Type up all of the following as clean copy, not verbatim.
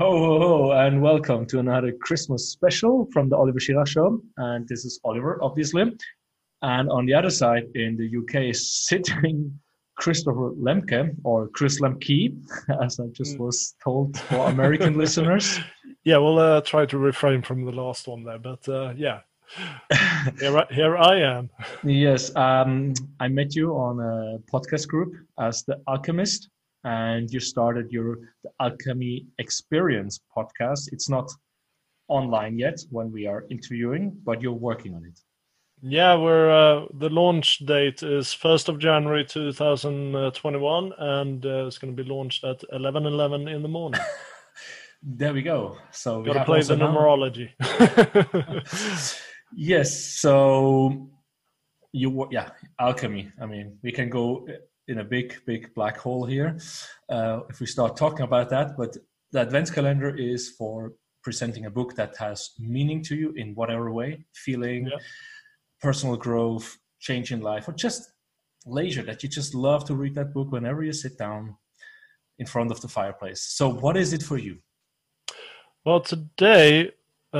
Ho, ho, ho, and welcome to another Christmas special from the Oliver Schirach Show. And this is Oliver, obviously. And on the other side in the UK is sitting Christopher Lemke, or Chris Lemke, as I just Mm. was told for American listeners. Yeah, we'll try to refrain from the last one there, but yeah, here I am. Yes, I met you on a podcast group as The Alchemist, and you started your The Alchemy Experience podcast. It's not online yet when we are interviewing, but you're working on it. Yeah, we're the launch date is 1st of January 2021, and it's going to be launched at 11:11 in the morning. There we go. So we Got to have play also the now. numerology. Yes. So yeah, alchemy. I mean, we can go in a big black hole here if we start talking about that. But the Advent calendar is for presenting a book that has meaning to you in whatever way, feeling, Yeah. personal growth, change in life, or just leisure that you just love to read that book whenever you sit down in front of the fireplace. So, what is it for you? Well, today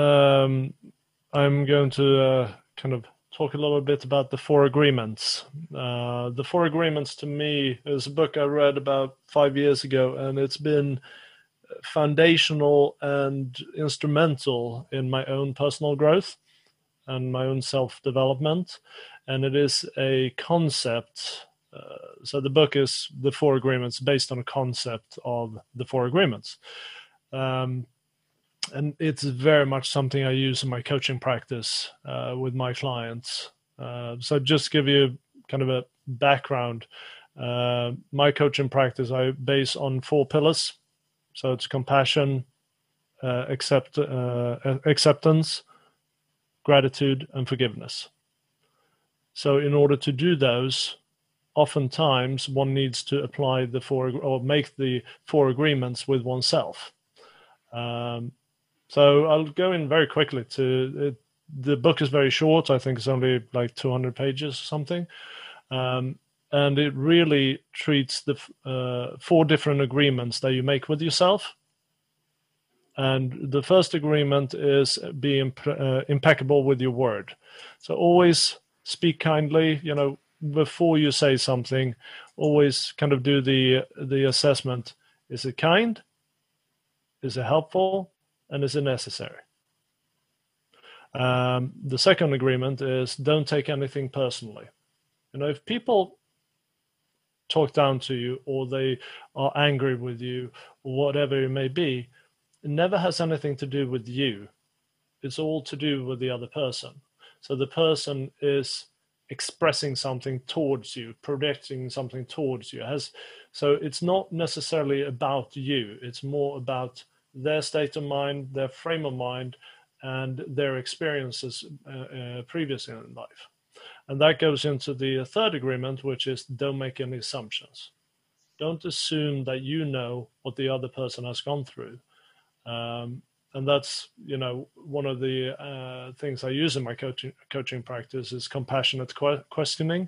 I'm going to kind of talk a little bit about the Four Agreements. The Four Agreements to me is a book I read about 5 years ago, and it's been foundational and instrumental in my own personal growth and my own self-development. And it is a concept. So the book is The Four Agreements based on a concept of the Four Agreements. And it's very much something I use in my coaching practice with my clients. So just to give you kind of a background, my coaching practice I base on 4 pillars. So it's compassion, acceptance, gratitude, and forgiveness. So in order to do those, oftentimes one needs to apply the make the 4 agreements with oneself. So I'll go in very quickly to it. The book is very short. I think it's only like 200 pages or something. And it really treats the 4 different agreements that you make with yourself. And the first agreement is be impeccable with your word. So always speak kindly, before you say something, always kind of do the assessment. Is it kind? Is it helpful? And is it necessary? The second agreement is don't take anything personally. If people talk down to you or they are angry with you or whatever it may be, it never has anything to do with you. It's all to do with the other person. So the person is expressing something towards you, projecting something towards you. So it's not necessarily about you. It's more about their state of mind, their frame of mind, and their experiences previously in life. And that goes into the third agreement, which is don't make any assumptions. Don't assume that you know what the other person has gone through. And that's, one of the things I use in my coaching practice is compassionate questioning.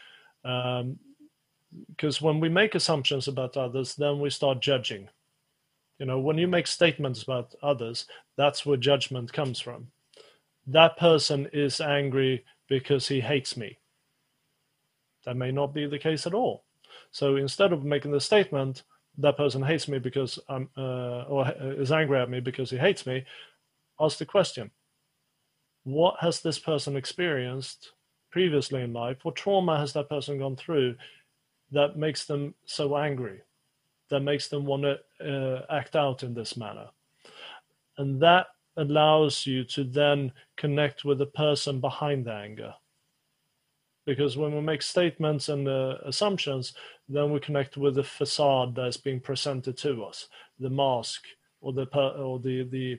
Because when we make assumptions about others, then we start judging. When you make statements about others, that's where judgment comes from. That person is angry because he hates me. That may not be the case at all. So instead of making the statement, that person hates me because or is angry at me because he hates me, ask the question, what has this person experienced previously in life? What trauma has that person gone through that makes them so angry, that makes them want to act out in this manner? And that allows you to then connect with the person behind the anger. Because when we make statements and assumptions, then we connect with the facade that's being presented to us, the mask, or the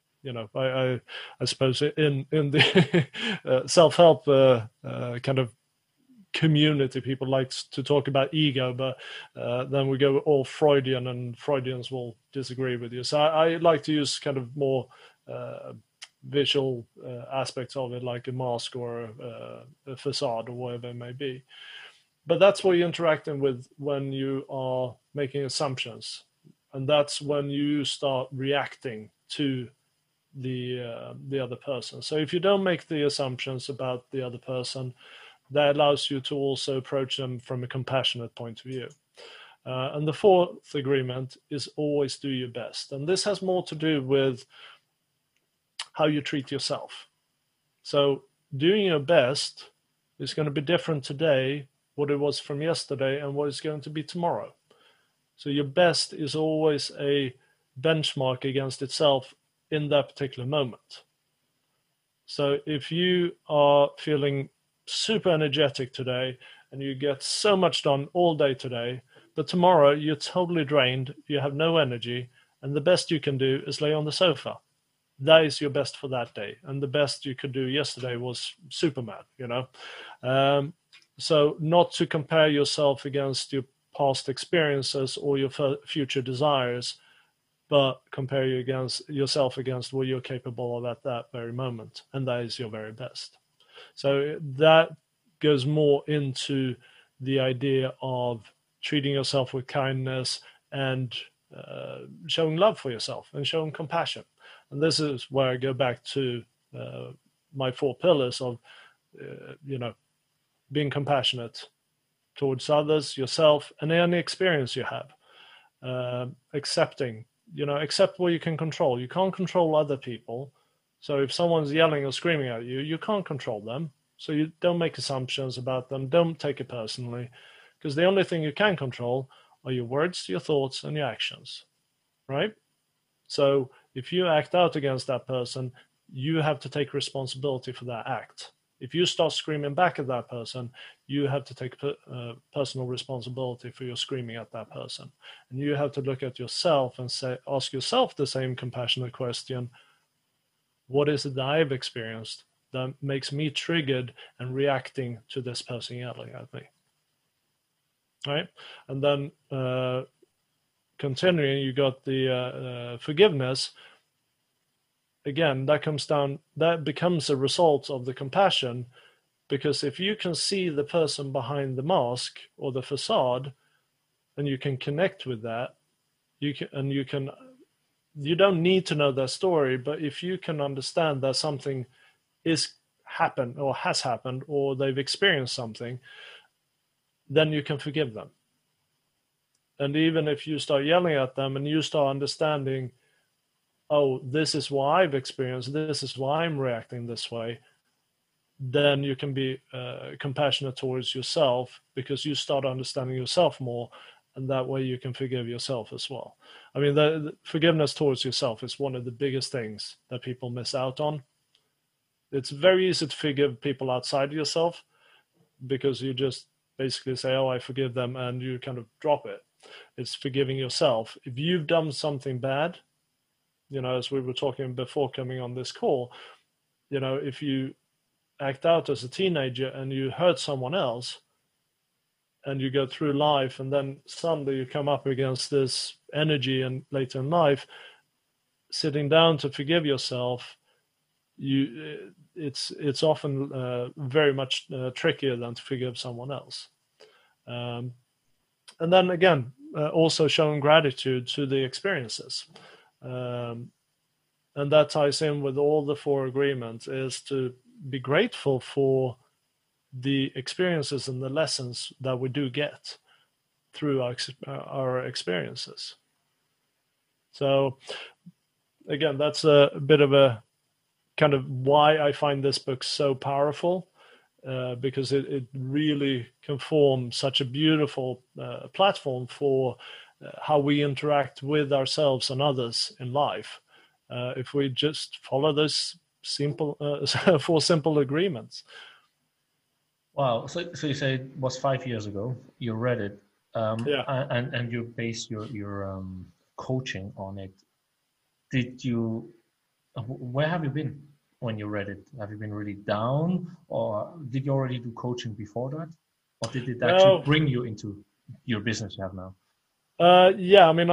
I suppose in the self-help kind of community, people like to talk about ego, but then we go all Freudian, and Freudians will disagree with you. So I like to use kind of more visual aspects of it, like a mask or a facade or whatever it may be. But that's what you're interacting with when you are making assumptions. And that's when you start reacting to the other person. So if you don't make the assumptions about the other person, that allows you to also approach them from a compassionate point of view. And the fourth agreement is always do your best. And this has more to do with how you treat yourself. So doing your best is going to be different today, what it was from yesterday, and what it's going to be tomorrow. So your best is always a benchmark against itself in that particular moment. So if you are feeling super energetic today and you get so much done all day today, but tomorrow you're totally drained, you have no energy, and the best you can do is lay on the sofa. That is your best for that day. And the best you could do yesterday was Superman, So not to compare yourself against your past experiences or your future desires, but compare yourself against what you're capable of at that very moment. And that is your very best. So that goes more into the idea of treating yourself with kindness and showing love for yourself and showing compassion. And this is where I go back to my 4 pillars of, being compassionate towards others, yourself, and any experience you have. Accepting, accept what you can control. You can't control other people. So if someone's yelling or screaming at you, you can't control them. So you don't make assumptions about them. Don't take it personally, because the only thing you can control are your words, your thoughts, and your actions, right? So if you act out against that person, you have to take responsibility for that act. If you start screaming back at that person, you have to take personal responsibility for your screaming at that person. And you have to look at yourself and ask yourself the same compassionate question: what is it that I've experienced that makes me triggered and reacting to this person yelling at me? Right? And then continuing, you got the forgiveness. Again, that becomes a result of the compassion, because if you can see the person behind the mask or the facade, and you can connect with that, you don't need to know their story, but if you can understand that something has happened, or they've experienced something, then you can forgive them. And even if you start yelling at them and you start understanding, oh, this is what I've experienced, this is why I'm reacting this way, then you can be compassionate towards yourself, because you start understanding yourself more, and that way you can forgive yourself as well. I mean, the forgiveness towards yourself is one of the biggest things that people miss out on. It's very easy to forgive people outside yourself, because you just basically say, oh, I forgive them, and you kind of drop it. It's forgiving yourself. If you've done something bad, as we were talking before coming on this call, if you act out as a teenager and you hurt someone else, and you go through life, and then suddenly you come up against this energy, and later in life, sitting down to forgive yourself, it's often very much trickier than to forgive someone else. And then again, also showing gratitude to the experiences. And that ties in with all the 4 agreements, is to be grateful for the experiences and the lessons that we do get through our experiences. So again, that's a bit of a kind of why I find this book so powerful, because it really can form such a beautiful platform for how we interact with ourselves and others in life, if we just follow those 4 simple agreements. Wow. So you say it was 5 years ago. You read it, Yeah. and you base your coaching on it. Where have you been when you read it? Have you been really down, or did you already do coaching before that, or did it actually bring you into your business you have now? Yeah, I mean,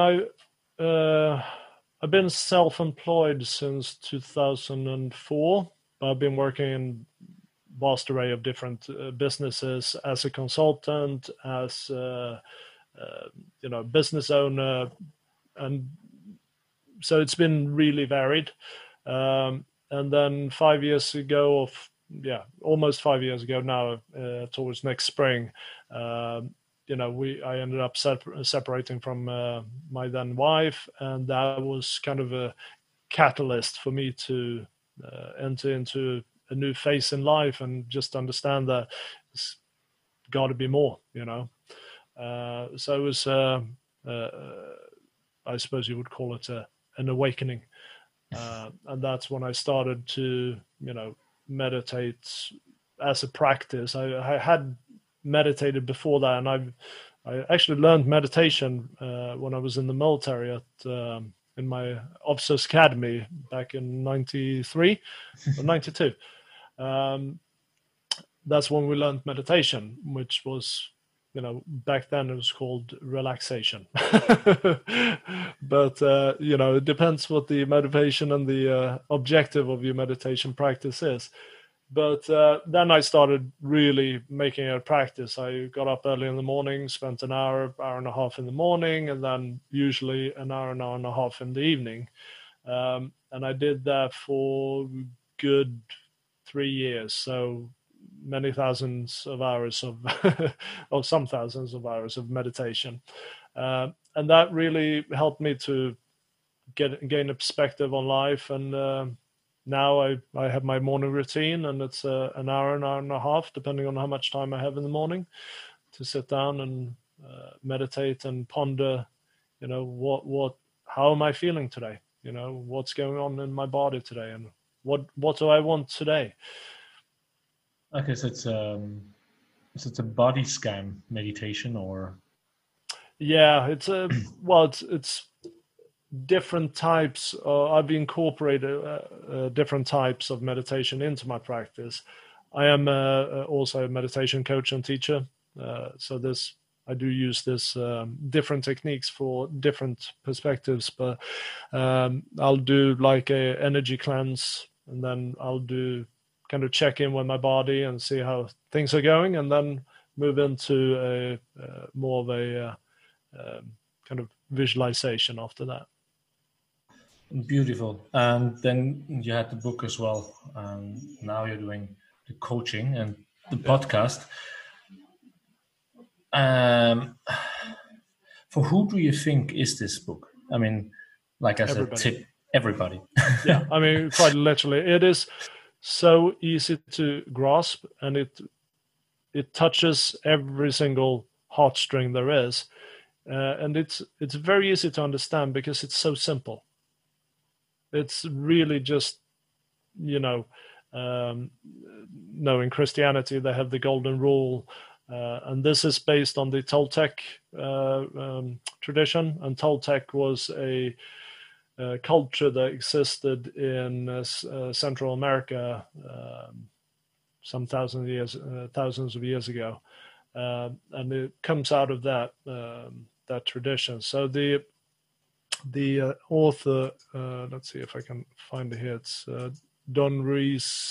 I've been self-employed since 2004. I've been working in vast array of different businesses as a consultant, as business owner, and so it's been really varied. And then 5 years ago, almost 5 years ago now, towards next spring, I ended up separating from my then wife, and that was kind of a catalyst for me to enter into a new phase in life and just understand that it's got to be more, So it was, I suppose you would call it an awakening. And that's when I started to, meditate as a practice. I had meditated before that, and I actually learned meditation when I was in the military in my officers academy back in 93 or 92. That's when we learned meditation, which was, back then it was called relaxation. But, it depends what the motivation and the objective of your meditation practice is. But then I started really making it a practice. I got up early in the morning, spent an hour and a half in the morning, and then usually an hour and a half in the evening. And I did that for good 3 years. So many thousands of hours of, or some thousands of hours of meditation. And that really helped me to gain a perspective on life. And now I have my morning routine, and it's an hour and a half, depending on how much time I have in the morning, to sit down and meditate and ponder, how am I feeling today? What's going on in my body today, and what do I want today? Okay, so it's a body scan meditation, or? Yeah, it's it's different types. I've incorporated different types of meditation into my practice. I am also a meditation coach and teacher, so I do use this different techniques for different perspectives. But I'll do like a energy cleanse, and then I'll do kind of check in with my body and see how things are going, and then move into a more of a kind of visualization after that. Beautiful. And then you had the book as well. Now you're doing the coaching and the podcast. For who do you think is this book? I mean, like I said, tip everybody. Yeah, I mean, quite literally, it is so easy to grasp, and it touches every single heartstring there is, and it's very easy to understand because it's so simple. It's really just, in Christianity they have the golden rule, and this is based on the Toltec tradition, and Toltec was a culture that existed in Central America some thousands of years ago, and it comes out of that tradition. So the author, let's see if I can find it here. It's Don Ruiz.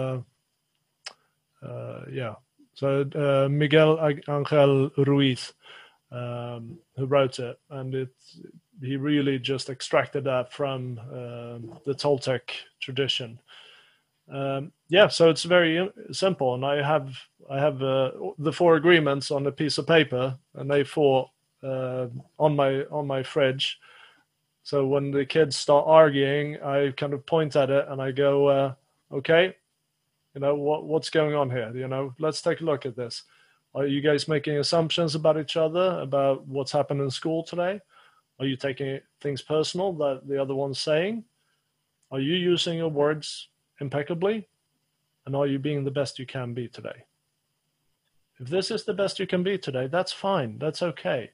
So Miguel Angel Ruiz, who wrote it, and he really just extracted that from the Toltec tradition. So it's very simple, and I have the 4 agreements on a piece of paper, and they 4 on my fridge. So when the kids start arguing, I kind of point at it and I go, okay, what's going on here? Let's take a look at this. Are you guys making assumptions about each other, about what's happened in school today? Are you taking things personal that the other one's saying? Are you using your words impeccably? And are you being the best you can be today? If this is the best you can be today, that's fine. That's okay.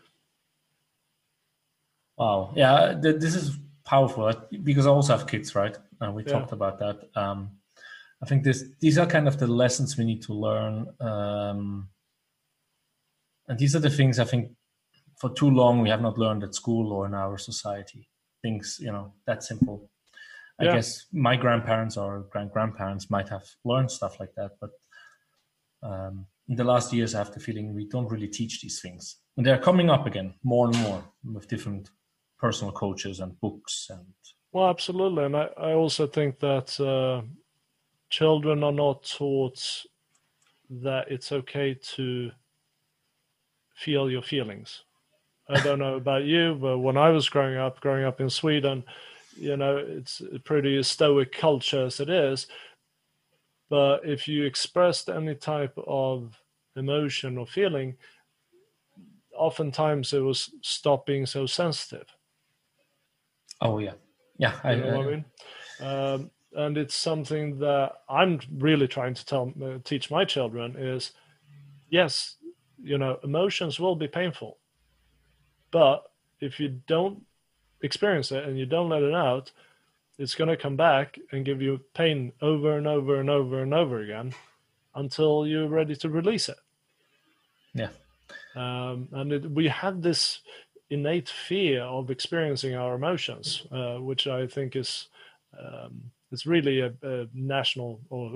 Wow. Yeah, this is powerful because I also have kids, right? And we talked about that. I think these are kind of the lessons we need to learn. And these are the things I think for too long we have not learned at school or in our society. Things, that simple. I guess my grandparents or grandparents might have learned stuff like that. But in the last years, I have the feeling we don't really teach these things. And they're coming up again more and more with different personal coaches and books and. Well, absolutely, and I also think that children are not taught that it's okay to feel your feelings. I don't know about you, but when I was growing up in Sweden, it's a pretty stoic culture as it is. But if you expressed any type of emotion or feeling, oftentimes it was stop being so sensitive. Oh yeah, yeah. You know what I mean? And it's something that I'm really trying to teach my children is, yes, emotions will be painful, but if you don't experience it and you don't let it out, it's going to come back and give you pain over and over and over and over again until you're ready to release it. Yeah. And we have this innate fear of experiencing our emotions, which I think is it's really a national or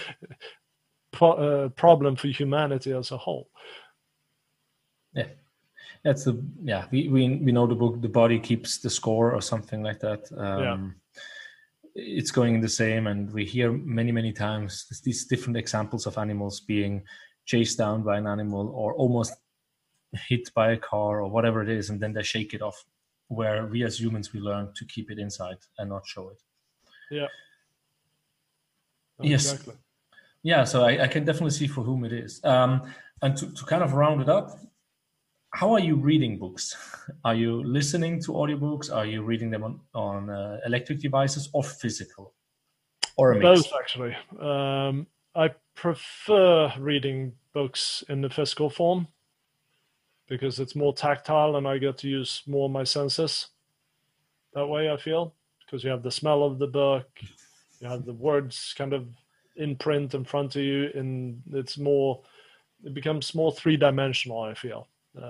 problem for humanity as a whole. Yeah, we know the book The Body Keeps the Score or something like that. It's going the same, and we hear many times these different examples of animals being chased down by an animal or almost hit by a car or whatever it is, and then they shake it off, where we as humans, we learn to keep it inside and not show it. Yeah. Yes. Exactly. Yeah, so I can definitely see for whom it is. And to kind of round it up, how are you reading books? Are you listening to audiobooks? Are you reading them on electric devices or physical? Or a mix? Both, actually. I prefer reading books in the physical form because it's more tactile and I get to use more of my senses. That way, I feel, because you have the smell of the book, you have the words kind of in print in front of you, and it becomes more three-dimensional, I feel.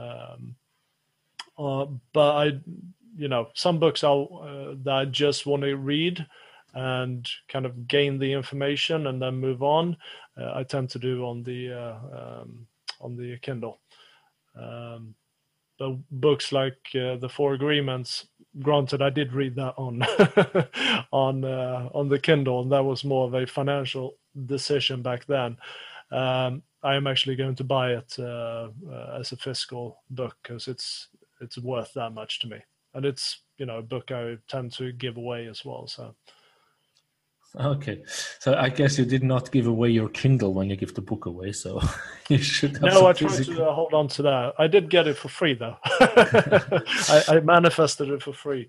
But some books that I just want to read and kind of gain the information and then move on. I tend to do on the Kindle. But books like The Four Agreements, granted, I did read that on on the Kindle, and that was more of a financial decision back then. I am actually going to buy it as a physical book because it's worth that much to me, and it's a book I tend to give away as well. So. Okay, so I guess you did not give away your Kindle when you give the book away, so you should have. No, I tried to hold on to that. I did get it for free, though. I manifested it for free.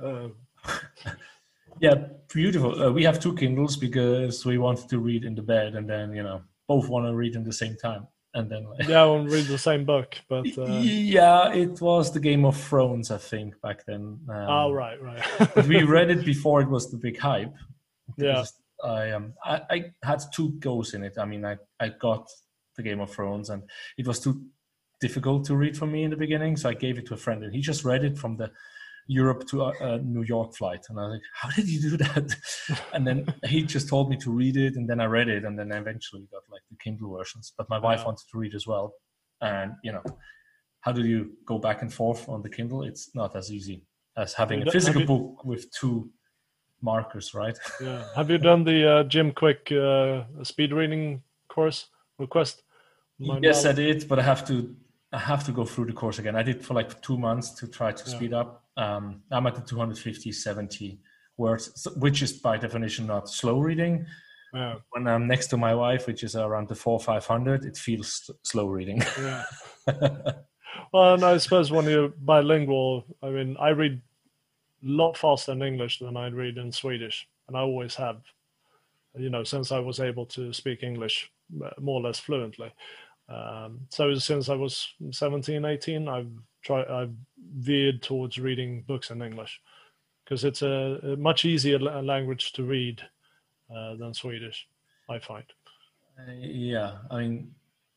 Yeah, beautiful. We have two Kindles because we wanted to read in the bed, and then both want to read in the same time, and then I want to read the same book, but yeah, it was the Game of Thrones, I think, back then. Right. But we read it before it was the big hype. Yeah, I had two goes in it. I mean, I got the Game of Thrones, and it was too difficult to read for me in the beginning, so I gave it to a friend, and he just read it from the Europe to New York flight, and I was like, "How did you do that?" And then he just told me to read it, and then I read it, and then I eventually got like the Kindle versions. But my wife wanted to read as well, and how do you go back and forth on the Kindle? It's not as easy as having a physical book with two markers, right? Yeah. Have you done the Jim Quick speed reading course request? Yes, I did, but I have to go through the course again. I did for like 2 months to try to speed up. I'm at the 250, 70 words, which is by definition not slow reading. Yeah. When I'm next to my wife, which is around the 400-500, it feels slow reading. Yeah. Well, and I suppose when you're bilingual, I mean, I read a lot faster in English than I read in Swedish, and I always have, since I was able to speak English more or less fluently. So since I was 17, 18, I've veered towards reading books in English because it's a much easier language to read than Swedish, I find. Yeah, I mean,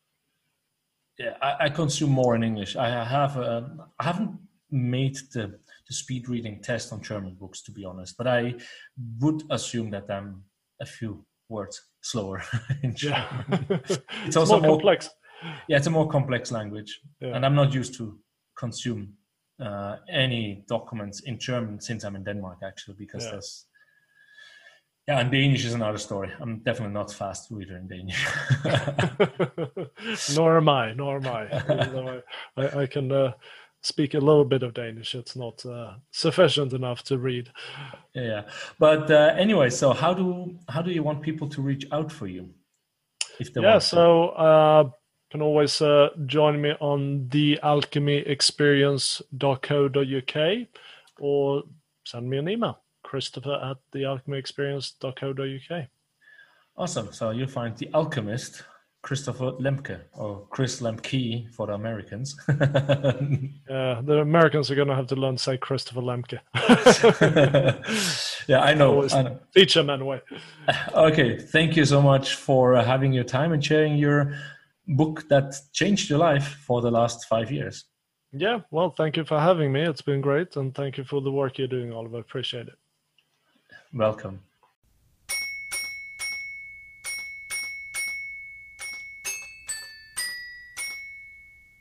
I consume more in English. I haven't made the speed reading test on German books, to be honest, but I would assume that I'm a few words slower in German. Yeah. It's also more complex. Yeah, it's a more complex language, and I'm not used to consume any documents in German since I'm in Denmark, actually, because and Danish is another story. I'm definitely not fast reader in Danish. Nor am I. Even though I can speak a little bit of Danish, it's not sufficient enough to read. Yeah, but anyway, so how do you want people to reach out for you? If they want so can always join me on thealchemyexperience.co.uk or send me an email, christopher@thealchemyexperience.co.uk. Awesome. So you'll find The Alchemist, Christopher Lemke, or Chris Lemke for the Americans. The Americans are going to have to learn to say Christopher Lemke. Yeah, I know. Teach them anyway. Okay, thank you so much for having your time and sharing your book that changed your life for the last 5 years. Yeah, well, thank you for having me. It's been great, and thank you for the work you're doing, Oliver. Appreciate it. Welcome.